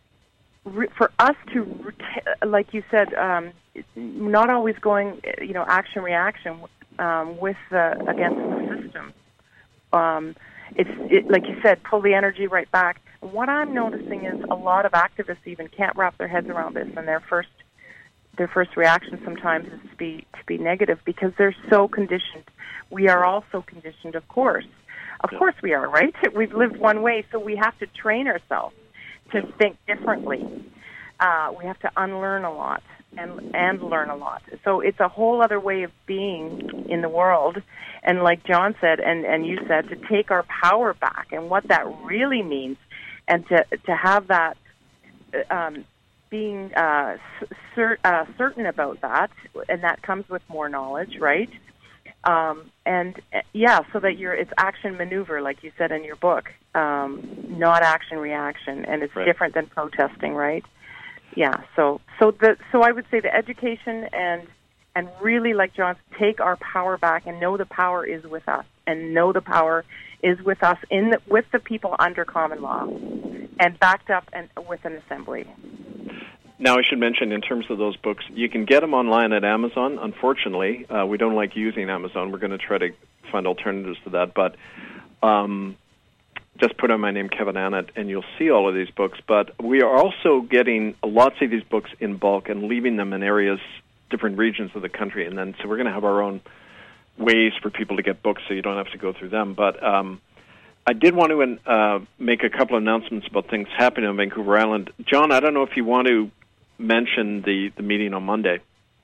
re- for us to, like you said. Um, not always going, you know, action reaction um, with the against the system. Um, it's it, like you said, pull the energy right back. What I'm noticing is a lot of activists even can't wrap their heads around this, and their first their first reaction sometimes is to be to be negative because they're so conditioned. We are also conditioned, of course. Of course, we are, right? We've lived one way, so we have to train ourselves to think differently. Uh, we have to unlearn a lot. And, and learn a lot. So it's a whole other way of being in the world. And like John said, and, and you said, to take our power back and what that really means, and to to have that um, being uh, cer- uh, certain about that, and that comes with more knowledge, right? Um, and uh, yeah, so that you're it's action maneuver, like you said in your book, um, not action reaction, and it's right. different than protesting, right? Yeah, so so the so I would say the education and and really, like John, take our power back and know the power is with us, and know the power is with us in the, with the people under common law, and backed up and with an assembly. Now, I should mention, in terms of those books, you can get them online at Amazon. Unfortunately, uh, we don't like using Amazon. We're going to try to find alternatives to that, but. Um, Just put in my name, Kevin Annett, and you'll see all of these books. But we are also getting lots of these books in bulk and leaving them in areas, different regions of the country. And then, so we're going to have our own ways for people to get books so you don't have to go through them. But um, I did want to uh, make a couple of announcements about things happening on Vancouver Island. John, I don't know if you want to mention the, the meeting on Monday.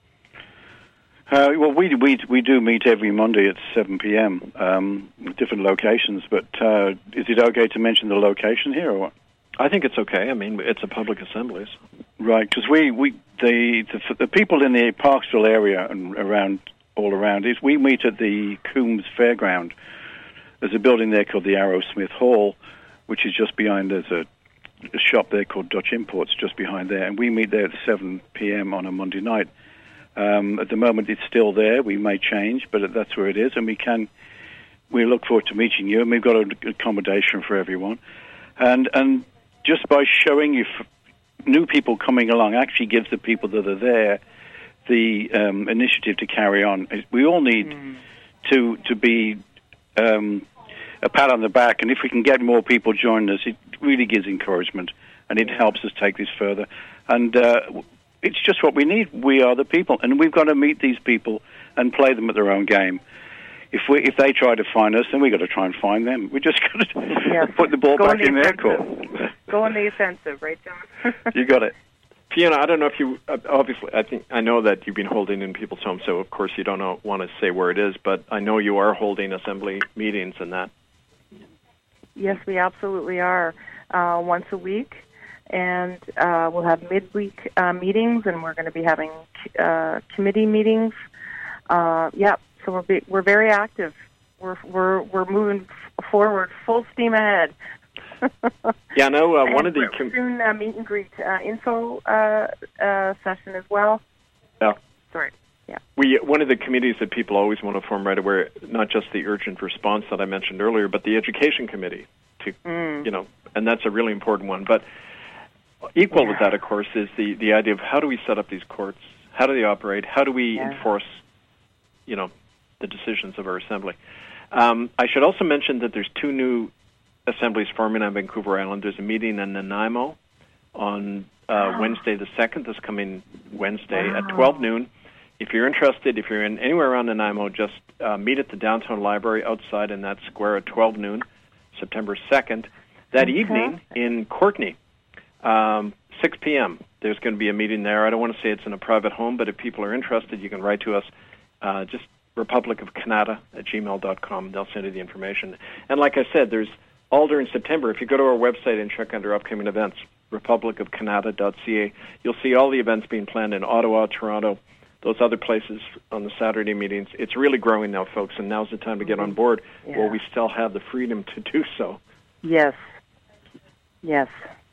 Uh, well, we we we do meet every Monday at seven p.m. Um, different locations, but uh, is it okay to mention the location here or what? I think it's okay. I mean, it's a public assembly. So. Right, because we, we the, the the people in the Parksville area and around all around is we meet at the Coombs Fairground. There's a building there called the Arrowsmith Hall, which is just behind. There's a, a shop there called Dutch Imports just behind there, and we meet there at seven p.m. on a Monday night. Um, at the moment, it's still there. We may change, but that's where it is, and we can. We look forward to meeting you, and we've got an accommodation for everyone. And and just by showing you f- new people coming along, actually gives the people that are there the um, initiative to carry on. We all need mm. to to be um, a pat on the back, and if we can get more people joining us, it really gives encouragement, and it helps us take this further. And uh, it's just what we need. We are the people, and we've got to meet these people and play them at their own game. If we if they try to find us, then we've got to try and find them. We just got to yeah. put the ball Go back in, the in their court. Go on the offensive, right, John? You got it. Fiona, I don't know if you, uh, obviously, I think I know that you've been holding in people's homes, so of course you don't know, want to say where it is, but I know you are holding assembly meetings and that. Yes, we absolutely are, uh, once a week. And uh, we'll have midweek uh, meetings, and we're going to be having uh, committee meetings. Uh, yeah, so we're be, we're very active. We're we're we're moving f- forward, full steam ahead. Yeah, no. Uh, one of the com- soon uh, meet and greet uh, info uh, uh, session as well. Yeah. Sorry. Yeah. We one of the committees that people always want to form right away, not just the urgent response that I mentioned earlier, but the education committee. To mm. you know, and that's a really important one, but. Equal yeah. with that, of course, is the, the idea of how do we set up these courts? How do they operate? How do we yeah. enforce, you know, the decisions of our assembly? Um, I should also mention that there's two new assemblies forming on Vancouver Island. There's a meeting in Nanaimo on uh, wow. Wednesday the second, this coming Wednesday wow. at twelve noon. if you're interested, if you're in anywhere around Nanaimo, just uh, meet at the downtown library outside in that square at twelve noon, September second. That Okay. evening in Courtenay, um, six p.m., there's going to be a meeting there. I don't want to say it's in a private home, but if people are interested, you can write to us, uh, just republic of canada at gmail dot com. They'll send you the information. And like I said, there's all during September. If you go to our website and check under upcoming events, republic of canada dot c a, you'll see all the events being planned in Ottawa, Toronto, those other places on the Saturday meetings. It's really growing now, folks, and now's the time to get on board Yeah. while we still have the freedom to do so. Yes. Yes.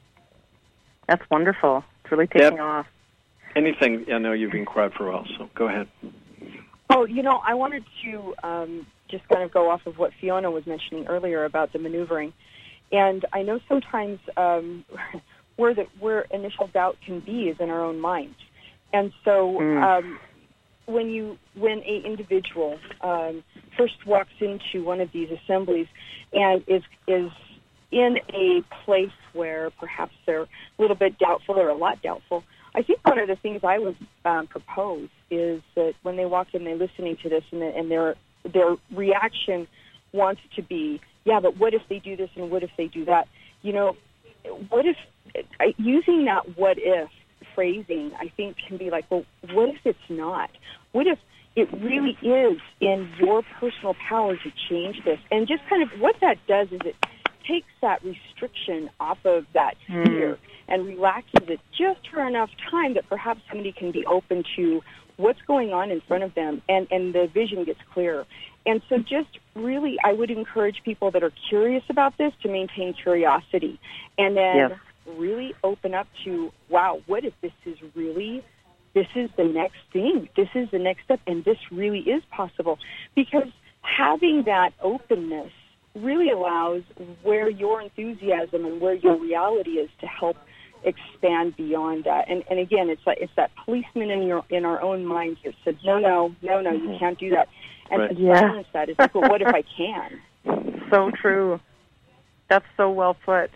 That's wonderful. It's really taking Deb, off. Anything, I know you've been quiet for a while, so go ahead. Oh, you know, I wanted to um, just kind of go off of what Fiona was mentioning earlier about the maneuvering. And I know sometimes um, where the where initial doubt can be is in our own minds. And so Mm. um, when you when a individual um, first walks into one of these assemblies and is is in a place where perhaps they're a little bit doubtful or a lot doubtful, I think one of the things I would um, propose is that when they walk in, they're listening to this, and, the, and their their reaction wants to be, yeah, but what if they do this and what if they do that? You know, what if uh, using that what if phrasing, I think, can be like, well, what if it's not? What if it really is in your personal power to change this? And just kind of what that does is it takes that restriction off of that fear Mm. and relaxes it just for enough time that perhaps somebody can be open to what's going on in front of them, and, and the vision gets clearer. And so just really, I would encourage people that are curious about this to maintain curiosity, and then Yes. really open up to, wow, what if this is really, this is the next thing, this is the next step, and this really is possible. Because having that openness really allows where your enthusiasm and where your reality is to help expand beyond that. And and again, it's like it's that policeman in your in our own minds that says, no, no, no, no, you can't do that. And Right. to Yeah. silence that is like, well, what if I can? So true. That's so well put.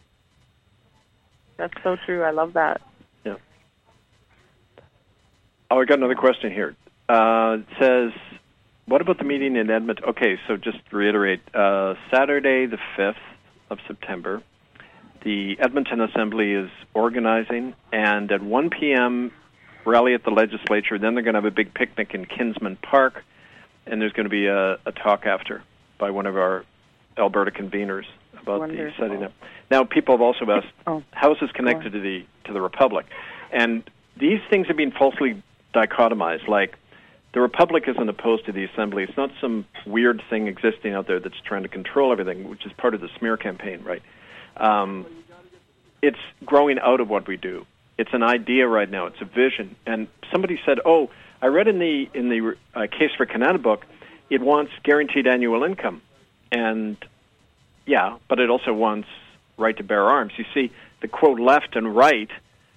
That's so true. I love that. Yeah. Oh, I got another question here. Uh, it says, what about the meeting in Edmonton? Okay, so just to reiterate, uh, Saturday the fifth of September, the Edmonton Assembly is organizing, and at one p.m., rally at the legislature. Then they're going to have a big picnic in Kinsman Park, and there's going to be a, a talk after by one of our Alberta conveners about Wonderful. the setting up. Now, people have also asked, Oh. how is this connected to the to the Republic? And these things have been falsely dichotomized, like the Republic isn't opposed to the Assembly. It's not some weird thing existing out there that's trying to control everything, which is part of the smear campaign, right? Um, it's growing out of what we do. It's an idea right now. It's a vision. And somebody said, oh, I read in the in the uh, Case for Canada book, it wants guaranteed annual income. And, yeah, but it also wants right to bear arms. You see, the, quote, left and right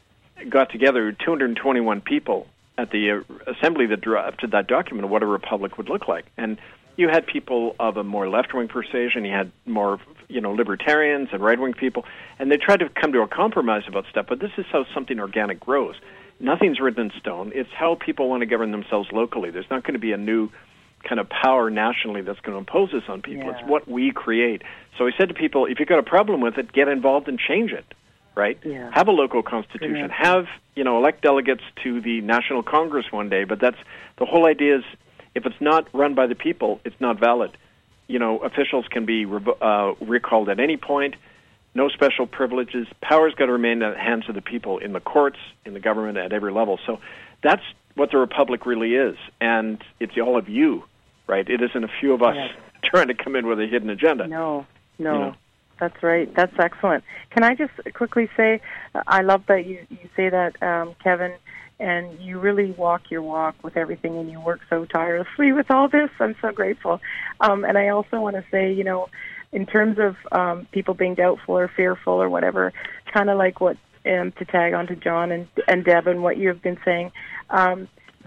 got together, two hundred twenty-one people at the uh, assembly that drafted that document of what a republic would look like. And you had people of a more left-wing persuasion, you had more, you know, libertarians and right-wing people, and they tried to come to a compromise about stuff, but this is how something organic grows. Nothing's written in stone. It's how people want to govern themselves locally. There's not going to be a new kind of power nationally that's going to impose this on people. Yeah. It's what we create. So I said to people, if you've got a problem with it, get involved and change it. Right? Yeah. Have a local constitution. Brilliant. Have, you know, elect delegates to the National Congress one day. But that's the whole idea is if it's not run by the people, it's not valid. You know, officials can be uh, recalled at any point. No special privileges. Power's got to remain in the hands of the people in the courts, in the government, at every level. So that's what the Republic really is. And it's all of you, right? It isn't a few of us Yes. trying to come in with a hidden agenda. No, no. You know? That's right. That's excellent. Can I just quickly say, uh, I love that you, you say that, um, Kevin, and you really walk your walk with everything, and you work so tirelessly with all this. I'm so grateful. Um, and I also want to say, you know, in terms of um, people being doubtful or fearful or whatever, kind of like what, um, to tag on to John and, and Deb and what you have been saying, um,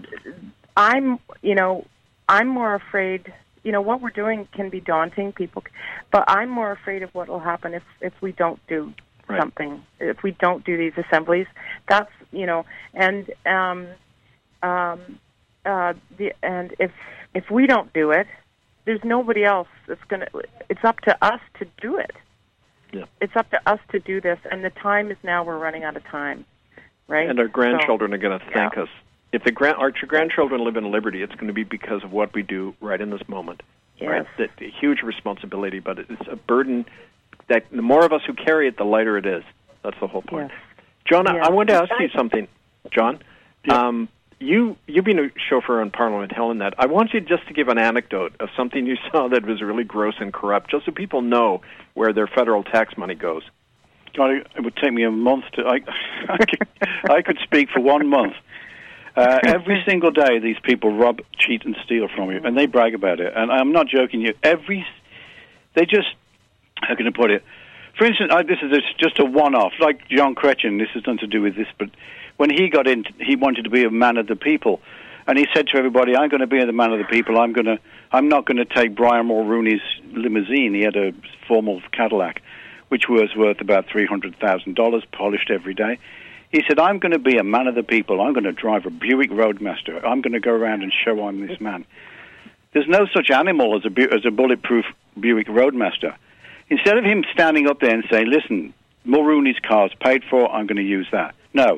I'm, you know, I'm more afraid. You know, what we're doing can be daunting, people, but I'm more afraid of what will happen if, if we don't do Right. something, if we don't do these assemblies. That's, you know, and um, um, uh, the, and if if we don't do it, there's nobody else that's going to. It's up to us to do it. Yeah. It's up to us to do this, and the time is now. We're running out of time, right? And our grandchildren so, are going to thank yeah. us. If the grand, our grandchildren live in liberty, it's going to be because of what we do right in this moment. Yes. Right? The, the huge responsibility, but it's a burden that the more of us who carry it, the lighter it is. That's the whole point. Yes. John, yes. I wanted to ask you something. John, yeah. um, you, you've been a chauffeur on Parliament Hill and that. I want you just to give an anecdote of something you saw that was really gross and corrupt, just so people know where their federal tax money goes. God, it would take me a month to... I, I, could, I could speak for one month. Uh, every single day, these people rob, cheat, and steal from you, and they brag about it. And I'm not joking you. Every... They just... How can I put it? For instance, I, this is just a one-off. Like John Chrétien, this has nothing to do with this, but when he got in, he wanted to be a man of the people. And he said to everybody, I'm going to be the man of the people. I'm going to... I'm not going to take Brian Mulrooney's limousine. He had a formal Cadillac, which was worth about three hundred thousand dollars, polished every day. He said, I'm going to be a man of the people. I'm going to drive a Buick Roadmaster. I'm going to go around and show I'm this man. There's no such animal as a, bu- as a bulletproof Buick Roadmaster. Instead of him standing up there and saying, listen, Mulrooney's car's paid for, I'm going to use that. No.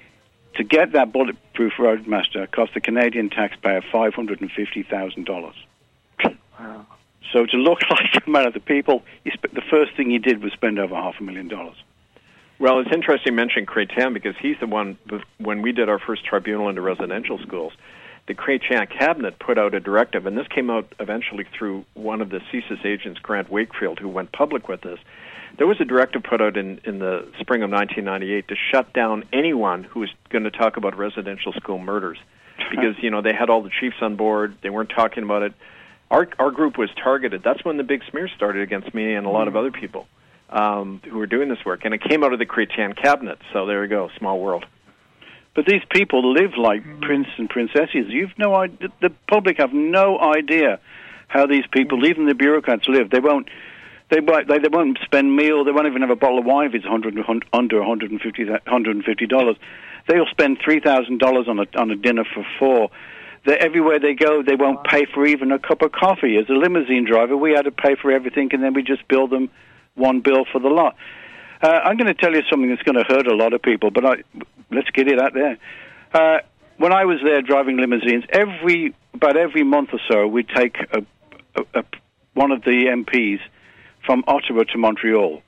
To get that bulletproof Roadmaster cost the Canadian taxpayer five hundred fifty thousand dollars. Wow. So to look like a man of the people, he sp- the first thing he did was spend over half a million dollars. Well, it's interesting you mention Chrétien because he's the one, when we did our first tribunal into residential schools, the Chrétien cabinet put out a directive, and this came out eventually through one of the CSIS agents, Grant Wakefield, who went public with this. There was a directive put out in, in the spring of nineteen ninety-eight to shut down anyone who was going to talk about residential school murders because, you know, they had all the chiefs on board. They weren't talking about it. Our, our group was targeted. That's when the big smear started against me and a lot of other people um, who were doing this work. And it came out of the Chrétien cabinet. So there you go, small world. But these people live like mm. prince and princesses. You've no idea. The public have no idea how these people, even the bureaucrats, live. They won't. They won't. They, they won't spend meal. They won't even have a bottle of wine if it's hundred under one hundred and fifty one hundred and fifty dollars. They'll spend three thousand dollars on a on a dinner for four. They're, everywhere they go, they won't pay for even a cup of coffee. As a limousine driver, we had to pay for everything, and then we just bill them one bill for the lot. Uh, I'm going to tell you something that's going to hurt a lot of people, but I, let's get it out there. Uh, when I was there driving limousines, every about every month or so, we'd take a, a, a, one of the M Ps from Ottawa to Montreal.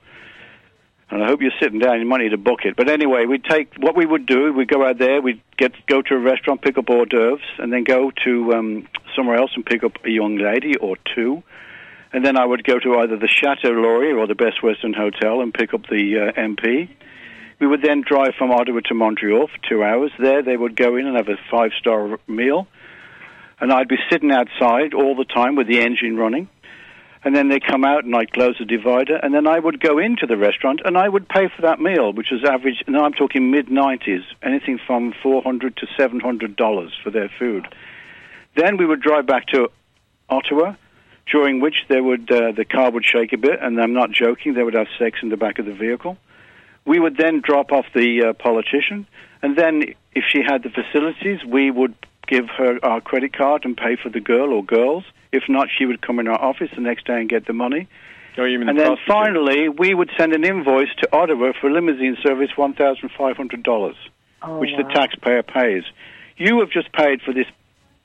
And I hope you're sitting down. You might need to book it. But anyway, we'd take what we would do. We'd go out there. We'd get go to a restaurant, pick up hors d'oeuvres, and then go to um, somewhere else and pick up a young lady or two. And then I would go to either the Chateau Laurier or the Best Western Hotel and pick up the uh, M P. We would then drive from Ottawa to Montreal for two hours. There they would go in and have a five-star meal. And I'd be sitting outside all the time with the engine running. And then they come out and I'd close the divider. And then I would go into the restaurant and I would pay for that meal, which was average, now I'm talking mid-nineties, anything from four hundred dollars to seven hundred dollars for their food. Then we would drive back to Ottawa, during which they would uh, the car would shake a bit, and I'm not joking, they would have sex in the back of the vehicle. We would then drop off the uh, politician, and then if she had the facilities, we would give her our credit card and pay for the girl or girls. If not, she would come in our office the next day and get the money. Oh, you mean and the then finally, we would send an invoice to Ottawa for limousine service, one thousand five hundred dollars, oh, which wow. the taxpayer pays. You have just paid for this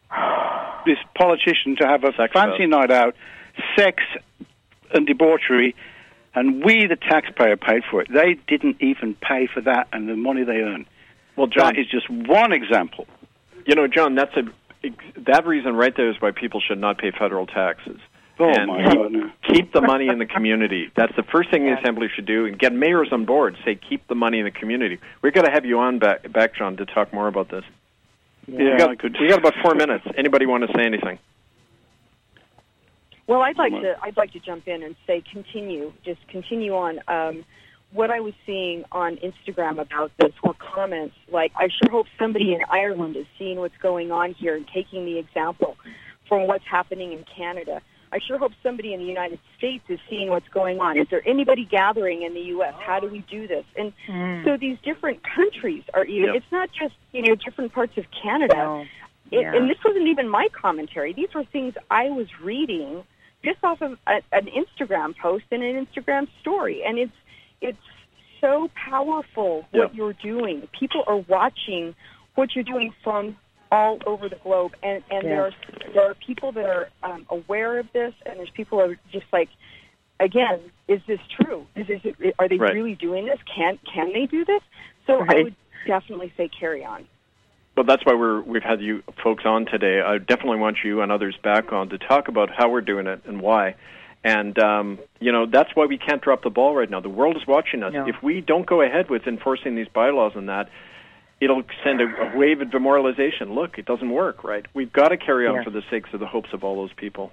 this politician to have a sex fancy fest. night out, sex and debauchery, and we, the taxpayer, paid for it. They didn't even pay for that and the money they earn. Well, John, that is just one example. You know, John, that's a that reason right there is why people should not pay federal taxes. Oh, and my keep, God. No. keep the money in the community. That's the first thing the Assembly should do, and get mayors on board. Say, keep the money in the community. We've got to have you on back, back John, to talk more about this. Yeah, we got, I could. We got about four minutes. Anybody want to say anything? Well, I'd like to. I'd like to jump in and say, continue. Just continue on. Um, what I was seeing on Instagram about this were comments like, "I sure hope somebody in Ireland is seeing what's going on here and taking the example from what's happening in Canada. I sure hope somebody in the United States is seeing what's going on. Is there anybody gathering in the U S? How do we do this?" And mm. so these different countries are even, yep. It's not just, you know, different parts of Canada. No. it, Yeah. and this wasn't even my commentary. These were things I was reading just off of a, an Instagram post and an Instagram story. And it's it's so powerful what yeah. you're doing. People are watching what you're doing from all over the globe. And, and Yeah. there are there are people that are um, aware of this, and there's people who are just like, again, is this true? Is this, are they Right. really doing this? Can can they do this? So Right. I would definitely say carry on. Well, that's why we're, we've had you folks on today. I definitely want you and others back on to talk about how we're doing it and why. And, um, you know, that's why we can't drop the ball right now. The world is watching us. No. If we don't go ahead with enforcing these bylaws and that, it'll send a, a wave of demoralization. Look, it doesn't work, right? We've got to carry on Yeah. for the sakes of the hopes of all those people.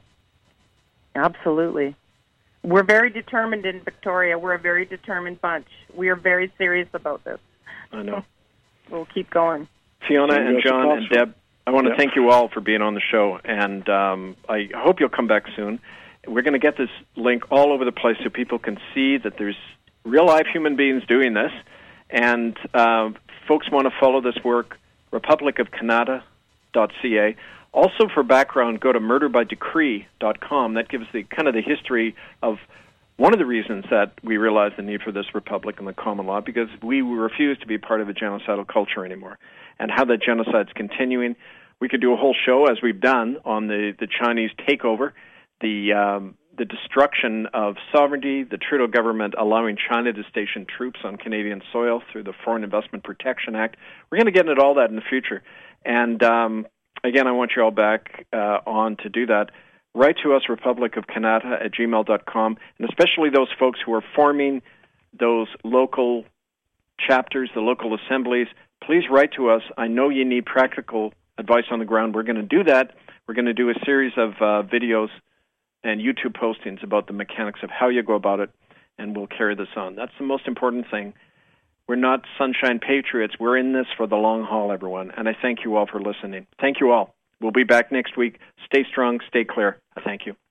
Absolutely. We're very determined in Victoria. We're a very determined bunch. We are very serious about this. I know. We'll keep going. Fiona Yeah, and it's John and awesome. Deb, I want to Yeah. thank you all for being on the show, and um, I hope you'll come back soon. We're going to get this link all over the place so people can see that there's real-life human beings doing this, and uh, folks want to follow this work, republic of canada dot c a. Also, for background, go to murder by decree dot com. That gives the kind of the history of one of the reasons that we realized the need for this republic and the common law, because we refuse to be part of a genocidal culture anymore. And how that genocide's continuing. We could do a whole show, as we've done, on the, the Chinese takeover, the um, the destruction of sovereignty, the Trudeau government allowing China to station troops on Canadian soil through the Foreign Investment Protection Act. We're going to get into all that in the future. And um, again, I want you all back uh, on to do that. Write to us, republic of canada at gmail dot com, and especially those folks who are forming those local chapters, the local assemblies. Please write to us. I know you need practical advice on the ground. We're going to do that. We're going to do a series of uh, videos and YouTube postings about the mechanics of how you go about it, and we'll carry this on. That's the most important thing. We're not sunshine patriots. We're in this for the long haul, everyone, and I thank you all for listening. Thank you all. We'll be back next week. Stay strong, stay clear. I thank you.